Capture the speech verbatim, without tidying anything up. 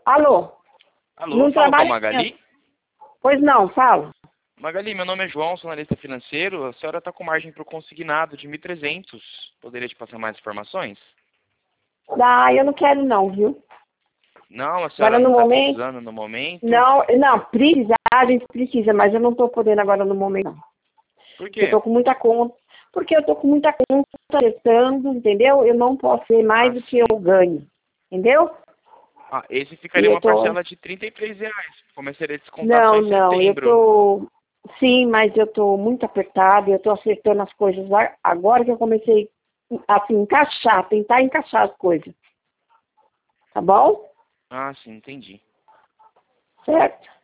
Alô? Alô, Não fala com a trabalha... Magali? Pois não, fala. Magali, meu nome é João, sou analista financeiro. A senhora está com margem para o consignado de mil e trezentos. Poderia te passar mais informações? Ah, eu não quero não, viu? Não, a senhora Agora não no está momento... precisando no momento. Não, não, precisar, a gente precisa, mas eu não estou podendo agora no momento, não. Por Porque eu quê? tô com muita conta. Porque eu tô com muita conta testando, entendeu? Eu não posso ter mais Ah, do que sim. eu ganho. Entendeu? Ah, esse E ficaria eu uma tô... parcela de trinta e três reais. Começaria a descontar só Não, em não, eu setembro. tô... Sim, mas eu tô muito apertada, eu tô acertando as coisas a- agora que eu comecei, assim, encaixar, tentar encaixar as coisas. Tá bom? Ah, sim, entendi. Certo?